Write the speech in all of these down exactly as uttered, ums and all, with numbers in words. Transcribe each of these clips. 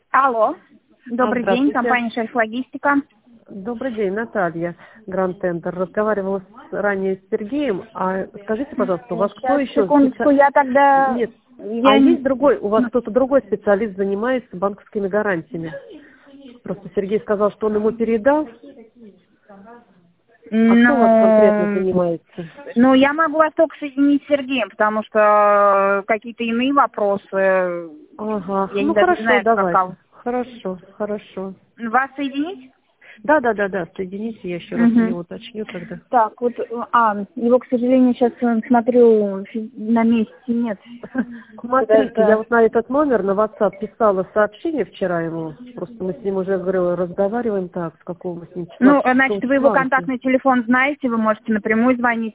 Алло, добрый А, день, компания «Шельф-логистика». Добрый день, Наталья, Гранд Тендер. Разговаривала с, ранее с Сергеем. А скажите, пожалуйста, у вас Сейчас, кто еще? секундочку, специ- я тогда... Нет. Я... А есть другой, у вас кто-то другой специалист занимается банковскими гарантиями? Просто Сергей сказал, что он ему передал. А кто у вас конкретно Ну, занимается? ну, я могу вас только соединить с Сергеем, потому что какие-то иные вопросы... Ага, Я ну не даже хорошо, знаю, давайте. как... Хорошо, хорошо. Вас соединить? Да, да, да, да, соедините, я еще раз у Угу. него уточню тогда. Так, вот, а, его, к сожалению, сейчас смотрю, на месте нет. Смотрите, Куда-то... я вот на этот номер на WhatsApp писала сообщение вчера ему. Просто мы с ним уже, говорю, разговариваем так, с какого мы с ним числа. Ну, шестого значит, вы его числа. контактный телефон знаете, вы можете напрямую звонить.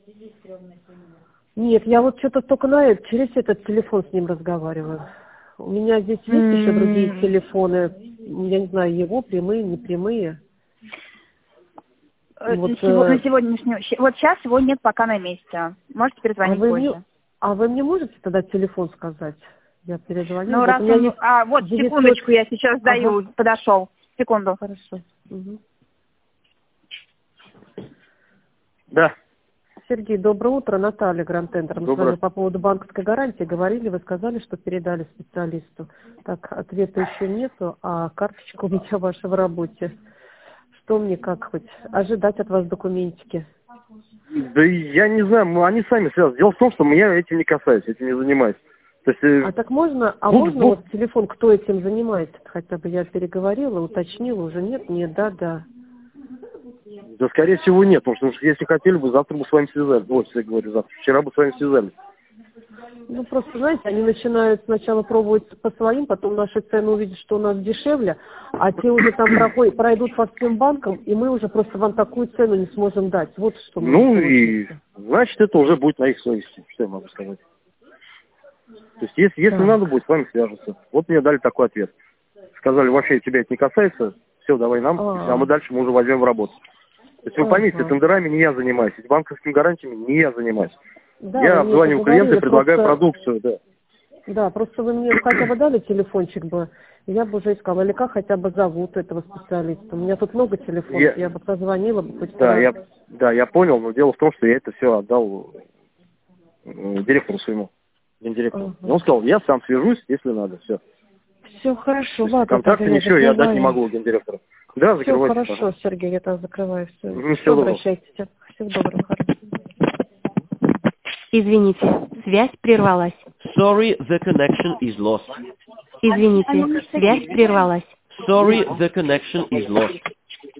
Нет, я вот что-то только на это, через этот телефон с ним разговариваю. У меня здесь есть еще другие М, телефоны, я не знаю, его прямые, непрямые. э, Вот, сего- э, На сегодняшнюю... щ- Вот сейчас его нет пока на месте. Можете а перезвонить вы мне, позже. а вы мне можете тогда телефон сказать? Я перезвоню. Ну, Вот у раз меня он... есть А, вот, девятьсот. секундочку, я сейчас Ага, даю. Подошел. Секунду. хорошо. Мгм. Да, Сергей, доброе утро. Наталья, Гранд Тендер. Мы с вами доброе. по поводу банковской гарантии говорили. Вы сказали, что передали специалисту. Так, ответа еще нету, а карточка у меня ваша в работе. Что мне, как хоть, ожидать от вас документики? Да я не знаю, ну, они сами связаны. Дело в том, что меня этим не касается, этим не занимаюсь. То есть, э, А так можно, а буд- можно буд- вот телефон, кто этим занимается? Хотя бы я переговорила, уточнила, уже нет, нет, да, да. да, скорее всего, нет, потому что если хотели бы, завтра бы с вами связались. Вот, я говорю, завтра. Вчера бы с вами связались. Ну, просто, знаете, они начинают сначала пробовать по своим, потом наши цены увидят, что у нас дешевле, а те уже там проходят, пройдут по всем банкам, и мы уже просто вам такую цену не сможем дать. Вот что может Ну и, получиться. значит, это уже будет на их совести, что я могу сказать. То есть, если, если надо Так. будет, с вами свяжутся. Вот мне дали такой ответ. Сказали, вообще тебя это не касается, все, давай нам, а мы А, дальше мы уже возьмем в работу. То есть вы поймите, ага. тендерами не я занимаюсь, этими банковскими гарантиями не я занимаюсь. Да, Я вы мне это обзваниваю клиента и говорили, предлагаю просто, продукцию, да. да, просто вы мне хотя бы дали телефончик бы, я бы уже искала, или как хотя бы зовут этого специалиста. У меня тут много телефонов, Я, я бы позвонила бы хоть да, раз. я, да, я понял, но дело в том, что я это все отдал э, директору своему, гендиректору. И Ага. он сказал, я сам свяжусь, если надо, все. Все хорошо, То есть ладно, тогда контакты я ничего я отдать не закрываю. могу гендиректору. Да, Все закрывайте, хорошо, пожалуйста. Сергей, я тогда закрываю все. Ну, Все, всего доброго. обращайтесь. Всего доброго, хорошо. Извините, связь прервалась. Sorry, the connection is lost. Извините, связь прервалась. Sorry, the connection is lost.